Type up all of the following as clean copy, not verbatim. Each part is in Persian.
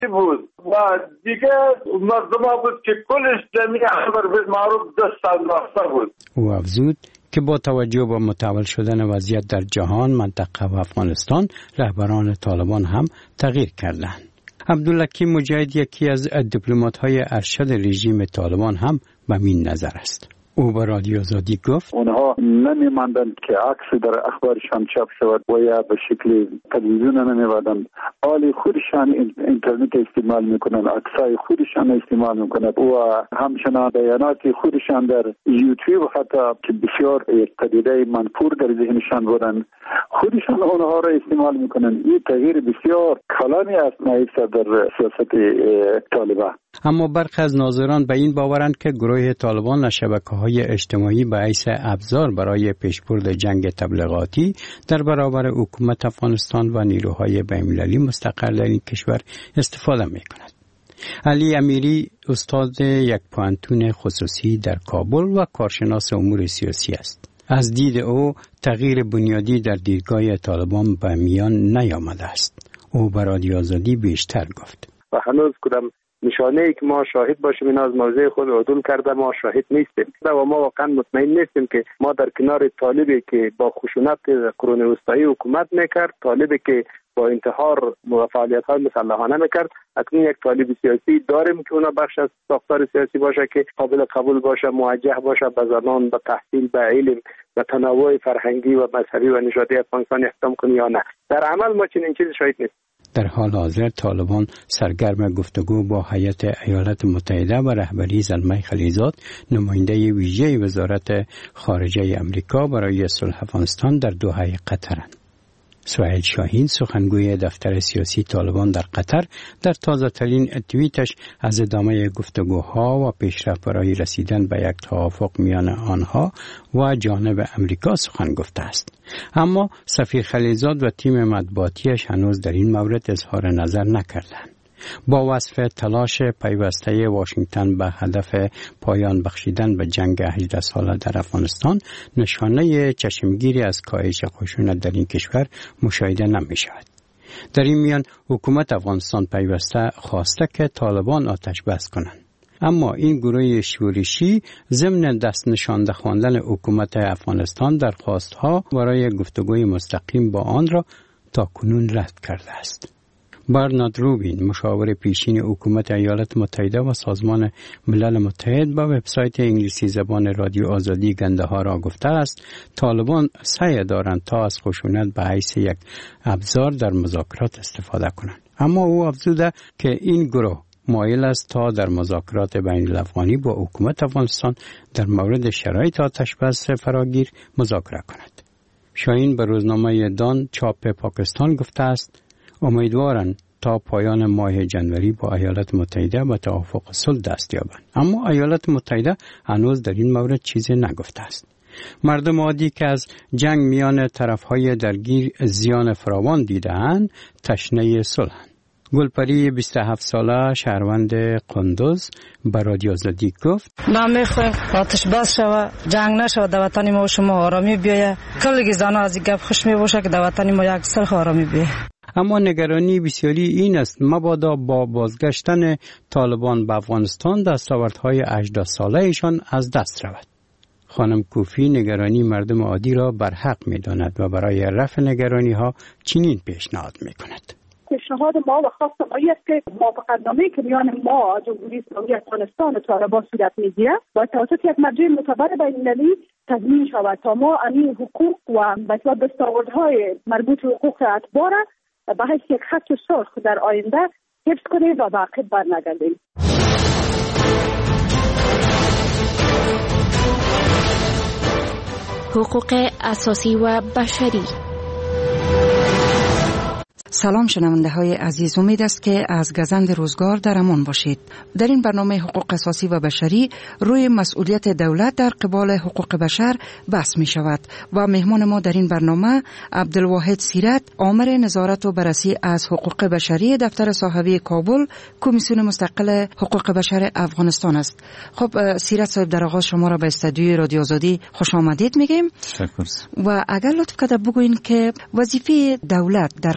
بود و دیگه مردم بود که کل اسلامی امر بالمعروف دست انداخته بود. او افزود که با توجه به متحول شدن وضعیت در جهان، منطقه و افغانستان، رهبران طالبان هم تغییر کردند. عبدالحکیم مجاهد یکی از دیپلمات‌های ارشد رژیم طالبان هم به این نظر است. او به رادیو آزادی گفت اونها نمی‌ماندند که عکس در اخبارشان چاپ شود و یا به شکل تلویزیون نمی‌بردند. حالی خودشان اینترنت استعمال میکنند، عکسای خودشان استعمال میکنند و همچنان بیانات خودشان در یوتیوب حتی که بسیار پدیده منفور در ذهنشان بودند خودشان اونها را استعمال میکنند. این تغییر بسیار کلانی است نایب در سیاست طالبان. اما برخی از ناظران به این باورند که گروه طالبان از شبکه‌های اجتماعی به حیث ابزار برای پیشبرد جنگ تبلیغاتی در برابر حکومت افغانستان و نیروهای بین‌المللی مستقر در این کشور استفاده می‌کند. علی امیری استاد یک پوهنتون خصوصی در کابل و کارشناس امور سیاسی است. از دید او تغییر بنیادی در دیدگاه طالبان به میان نیامده است. او به رادیو آزادی بیشتر گفت. و هنوز کدام نشانه ای که ما شاهد باشیم این از موضع خود عدول کرده ما شاهد نیستیم و ما واقعا مطمئن نیستیم که ما در کنار طالبی که با خشونت قرون وسطایی حکومت میکرد، طالبی که با انتحار و فعالیت‌های مسلحانه میکرد، اکنون یک طالب سیاسی داریم که اونا بخش از ساختار سیاسی باشه که قابل قبول باشه، موجه باشه به زبان، به تحصیل، به علم، به تنوع فرهنگی و مذهبی و نژادی افغانستان احترام کنه یا نه. در عمل ما چنین چیزی شاهد نیستیم. در حال حاضر طالبان سرگرم گفتگو با هیئت ایالات متحده و رهبری زلمه خلیزاد، نماینده ویژه وزارت خارجه آمریکا برای صلح افغانستان در دوحه قطرند. سهیل شاهین سخنگوی دفتر سیاسی طالبان در قطر در تازه ترین توییتش از ادامه گفتگوها و پیشرفت برای رسیدن به یک توافق میان آنها و جانب امریکا سخن گفته است. اما سفیر خلیزاد و تیم مطبوعاتیش هنوز در این مورد اظهار نظر نکردند. با وصف تلاش پیوسته واشنگتن به هدف پایان بخشیدن به جنگ 18 ساله در افغانستان، نشانه چشمگیری از کاهش خشونت در این کشور مشاهده نمی شود. در این میان حکومت افغانستان پیوسته خواسته که طالبان آتش بس کنند. اما این گروه شورشی ضمن دست نشانده خواندن حکومت افغانستان درخواستها برای گفتگوی مستقیم با آن را تاکنون رد کرده است. برنارد روبین، مشاور پیشین حکومت ایالات متحده و سازمان ملل متحد، با وبسایت انگلیسی زبان رادیو آزادی گنده ها را گفته است طالبان سعی دارند تا از خشونت به حیث یک ابزار در مذاکرات استفاده کنند. اما او افزوده که این گروه مایل است تا در مذاکرات بین الافغانی با حکومت افغانستان در مورد شرایط آتش بس فراگیر مذاکره کند. شاهین به روزنامه دان چاپ پاکستان گفته است امیدوارند تا پایان ماه جنوری با ایالات متحده به توافق صلح دست یابند. اما ایالات متحده هنوز در این مورد چیزی نگفته است. مردم عادی که از جنگ میان طرفهای درگیر زیان فراوان دیده‌اند تشنه صلحند. گلپری 27 ساله شهروند قندوز به رادیو آزادی گفت ما میخوایم آتش بس شود، جنگ نشود، در وطن ما و شما آرامی بیاید. کلی زنها از این گپ خوش میباشه که در وطن ما یک صلح آرامی بیاید. اما نگرانی بسیاری این است مبادا با بازگشتن طالبان به افغانستان دستاوردهای 18 ساله ایشان از دست رود. خانم کوفی نگرانی مردم عادی را برحق می‌داند و برای رفع نگرانی ها چنین پیشنهاد می‌کند. پیشنهاد ما و خاص ما است که موافقتنامه‌ای که میان ما جمهوری اسلامی افغانستان و طالبان صورت می‌گیرد با توسط یک مرجع معتبر بین‌المللی تضمین شود تا ما این حقوق و دستاوردهای مربوط به حقوق اتباع به حیث یک خط سرخ در آینده حفظ کنیم و به عقب برنگردیم. حقوق اساسی و بشری. سلام شنونده های عزیز، امید است که از گزند روزگار در امان باشید. در این برنامه حقوق اساسی و بشری روی مسئولیت دولت در قبال حقوق بشر بحث می شود و مهمان ما در این برنامه عبدالواحد سیرت، آمر نظارت و بررسی از حقوق بشری دفتر صاحبی کابل، کمیسیون مستقل حقوق بشر افغانستان است. خب سیرت صاحب، در آغاز شما را به استودیوی رادیو آزادی خوش آمدید میگیم و اگر لطف کرده بگوین که وظیفه دولت در قبال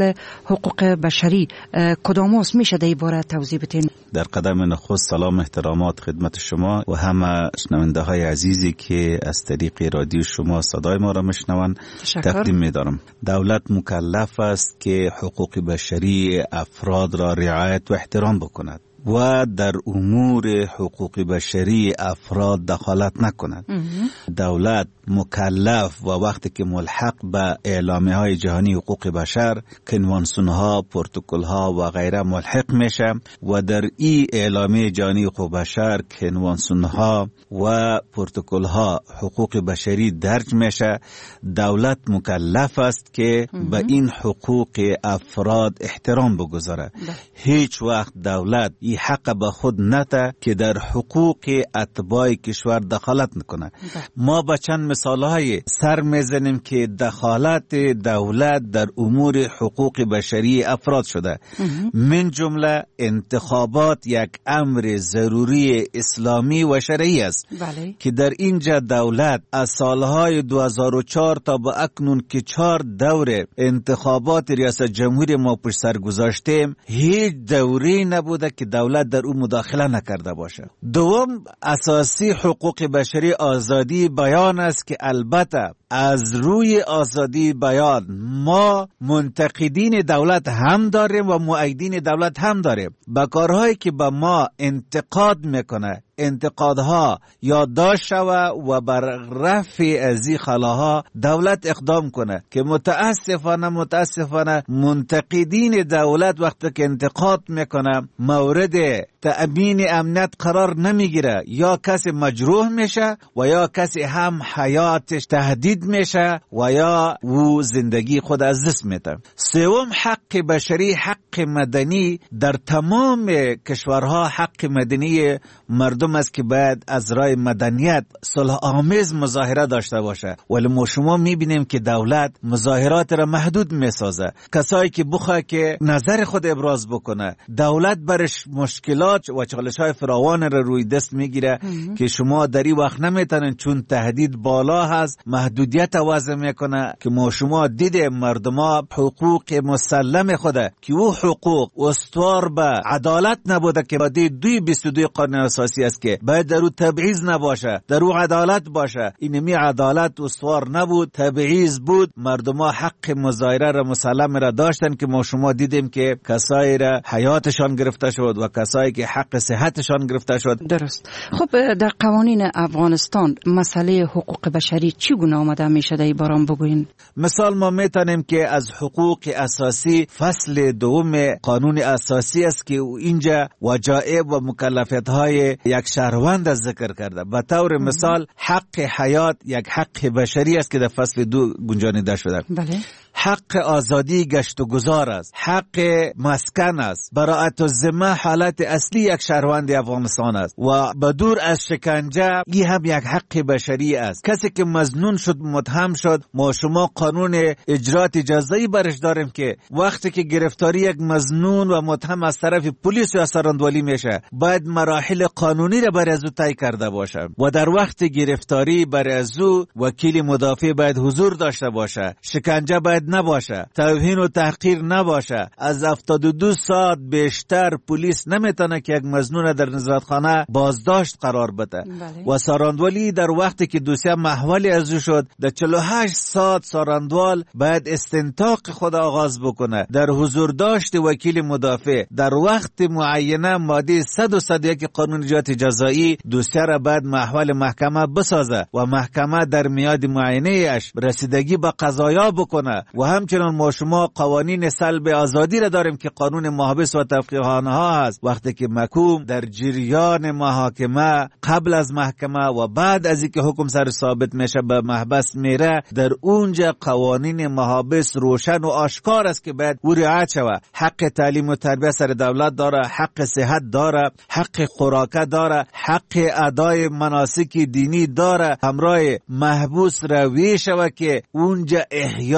حقوق بشری کدام است؟ میشه در این باره توضیح بدین؟ در قدم نخست سلام احترامات خدمت شما و همه شنونده های عزیزی که از طریق رادیو شما صدای ما را میشنوند تقدیم می‌دارم. دولت مکلف است که حقوق بشری افراد را رعایت و احترام بکند و در امور حقوق بشری افراد دخالت نکند. دولت مکلف و وقتی که ملحق به اعلامیه های جهانی حقوق بشر، کنوانسیون ها، پروتکل ها و غیره ملحق میشه و در این اعلامیه جهانی حقوق بشر، کنوانسیون ها و پروتکل ها حقوق بشری درج میشه، دولت مکلف است که به این حقوق افراد احترام بگذاره. هیچ وقت دولت این حق به خود نده که در حقوق اتباع کشور دخالت نکنه. ما با چند مثالهای سر میزنیم که دخالت دولت در امور حقوق بشری افراد شده. من جمله انتخابات یک امر ضروری اسلامی و شرعی است که در اینجا دولت از سالهای 2004 تا به اکنون که 4 دوره انتخابات ریاست جمهوری ما پشت سر گذاشتیم، هیچ دوری نبوده که دولت در اون مداخله نکرده باشه. دوم، اساسی حقوق بشری آزادی بیان است که البته از روی آزادی بیان ما منتقدین دولت هم داریم و مؤیدین دولت هم داریم. با کارهایی که به ما انتقاد میکنه، انتقادها یادداشت شوه و بر رفع از این خلاها دولت اقدام کنه که متاسفانه منتقدین دولت وقتی که انتقاد میکنه مورد تأمین امنیت قرار نمیگیره، یا کسی مجروح میشه و یا کسی هم حیاتش تهدید میشه و یا او زندگی خود از دست میده. سوم، حق بشری، حق مدنی در تمام کشورها حق مدنی مردم است که باید از راه مدنیت صلح آمیز مظاهره داشته باشه، ولی ما شما میبینیم که دولت مظاهرات را محدود میسازه. کسایی که بخواه که نظر خود ابراز بکنه، دولت برش مشکلات و چالش‌های فراوان را روی دست میگیره که شما در این وقت نمیتونن، چون تهدید بالا هست، محدودیت وضع میکنه که ما شما دیده مردما حقوق مسلم خوده که او حقوق استوار به عدالت نبوده که بعد 22 قانون اساسی است که باید در او تبعیض نباشه، در او عدالت باشه. اینمی عدالت استوار نبود، تبعیض بود. مردما حق مظاهره را مسلم را داشتن که ما شما دیدیم که کسایی را حیاتشان گرفته شد و کسایی که حق صحتشان گرفته شد. درست. خب در قوانین افغانستان مسئله حقوق بشری چگونه آمده میشه در باران بگوین؟ مثال ما میتونیم که از حقوق اساسی فصل دوم قانون اساسی است که اینجا وجایب و مکلفیت های یک شهروند ذکر کرده. به طور مثال حق حیات یک حق بشری است که در فصل 2 گنجانیده شده. بله. حق آزادی گشت و گذار است، حق مسکن است، براءت الذمه حالت اصلی یک شهروند افغانستان است و بدور از شکنجه این هم یک حق بشری است. کسی که مظنون شد، متهم شد، ما شما قانون اجرات جزایی برش داریم که وقتی که گرفتاری یک مظنون و متهم از طرف پلیس یا سراندولی میشه، باید مراحل قانونی را برای از او طی کرده باشه و در وقت گرفتاری برای از او وکیل مدافع باید حضور داشته باشه، شکنجه باید نباشه، توهین و تحقیر نباشه. از 72 ساعت بیشتر پلیس نمیتونه که یک مظنون در نظارتخانه بازداشت قرار بده. و ساراندولی در وقتی که دوسیه محولی از او شد، در 48 ساعت ساراندوال باید استنطاق خود آغاز بکنه در حضور داشت وکیل مدافع. در وقت معینه ماده 101 قانون اجرات جزایی دوسیه را باید محول محکمه بسازه و محکمه در میاد معینه اش رسیدگی به قضایا بکنه. و همچنان ما شما قوانین سلب آزادی را داریم که قانون محابس و تفقیه‌خانه ها هست. وقتی که محکوم در جریان محاکمه، قبل از محکمه و بعد از اینکه حکم سر ثابت میشه به محبس میره، در اونجا قوانین محابس روشن و آشکار است که باید او رعایت شود. حق تعلیم و تربیت سر دولت داره، حق صحت داره، حق خوراک داره، حق ادای مناسک دینی داره. همراه محبوس روی شود که اونجا احیای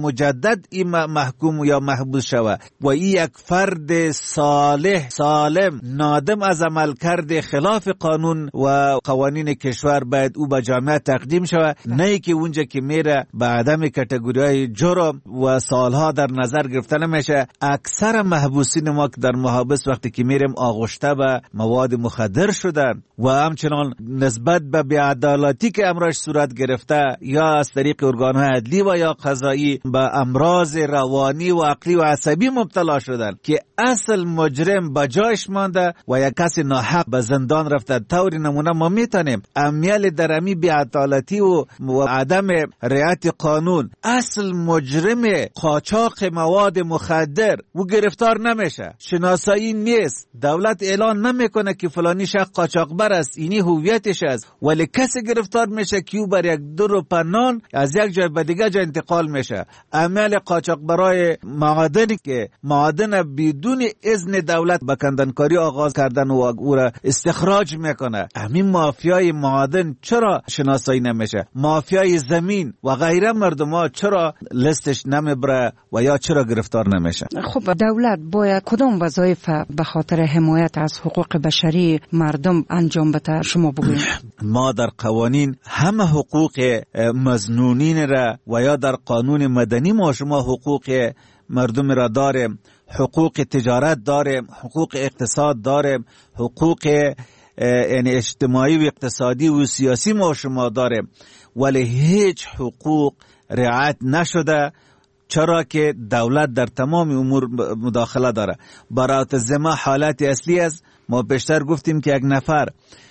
مجدد این محکوم یا محبوس شود و این یک فرد صالح سالم نادم از عمل کرده خلاف قانون و قوانین کشور باید او به جامعه تقدیم شود، نه که اونجا که میره به عدم کاتگوری‌های جرم و سالها در نظر گرفته نمیشه. اکثر محبوسین ما که در محابس وقتی که میریم آغشته به مواد مخدر شدن و همچنان نسبت به بی‌عدالتی که امرش صورت گرفته یا از طریق ارگان‌های عدلی و یا قضایی به امراض روانی و عقلی و عصبی مبتلا شدن که اصل مجرم به جایش مانده و یک کسی ناحق به زندان رفته. طور نمونه ما میتونیم امیال درمی بی‌عدالتی و عدم رعایت قانون اصل مجرم قاچاق مواد مخدر و گرفتار نمیشه، شناسایی نیست، دولت اعلان نمیکنه که فلانی شخص قاچاقبر است، اینی هویتش است، ولی کسی گرفتار میشه که او بر یک دور پنان از یک جای به دیگه جای انتقال میشه. عمل قاچاقبرای معادنی که معادن بدون اذن دولت به کندنکاری آغاز کردن و او را استخراج میکنه، همین مافیای معادن چرا شناسایی نمیشه؟ مافیای زمین و غیره مردم ها چرا لستش نمیبره و یا چرا گرفتار نمیشه؟ خب دولت باید کدام وظایف به خاطر حمایت از حقوق بشری مردم انجام بده؟ شما بگویید. ما در قوانین همه حقوق مظنونین را و یا در قانون مدنی ما شما حقوق مردم را داریم، حقوق تجارت داریم، حقوق اقتصاد داریم، حقوق یعنی اجتماعی و اقتصادی و سیاسی ما شما داریم، ولی هیچ حقوق رعایت نشده. چرا که دولت در تمام امور مداخله داره. برات زما حالت اصلی است. ما بیشتر گفتیم که یک نفر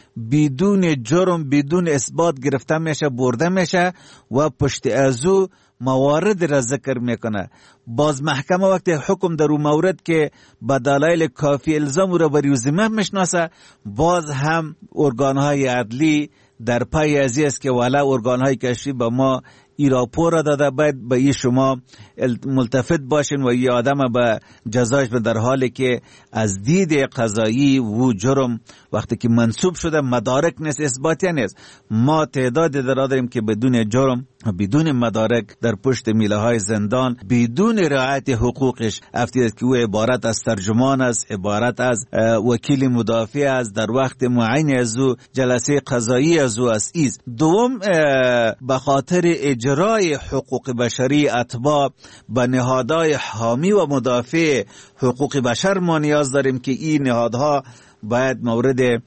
بدون جرم بدون اثبات گرفته میشه، برده میشه و پشت ازو موارد را ذکر میکنه. باز محکمه وقتی حکم در اون مورد که به دلایل کافی الزام را بر ذمه میشناسه، باز هم ارگانهای عدلی در پای ازی است که والا ارگانهای کشفی به ما ای راپور را داده، باید به ای شما ملتفت باشین و ای آدم به جزایش در حالی که از دید قضایی و جرم وقتی که منصوب شده مدارک نیست، اثباتی نیست. ما تعداد داریم که بدون جرم بدون مدارک در پشت میله های زندان بدون رعایت حقوقش افتید که او عبارت از ترجمان است، عبارت از وکیل مدافع است، در وقت معین از او جلسه قضایی از او است. دوم به خاطر اجرای حقوق بشری اتباع به نهادهای حامی و مدافع حقوق بشر ما نیاز داریم که این نهادها باید مورد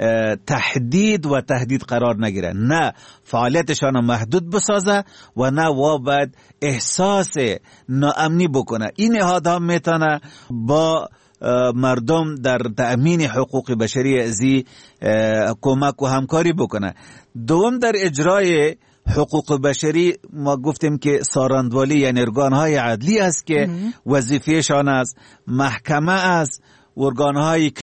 تهدید و تهدید قرار نگیره، نه فعالیتشان محدود بسازه و نه و باید احساس ناامنی بکنه. این نهادها میتونه با مردم در تأمین حقوق بشری ازی کمک و همکاری بکنه. دوم در اجرای حقوق بشری ما گفتیم که ساراندوالی یعنی ارگانهای عدلی است که وظیفهشان است، محکمه است، ارگانهای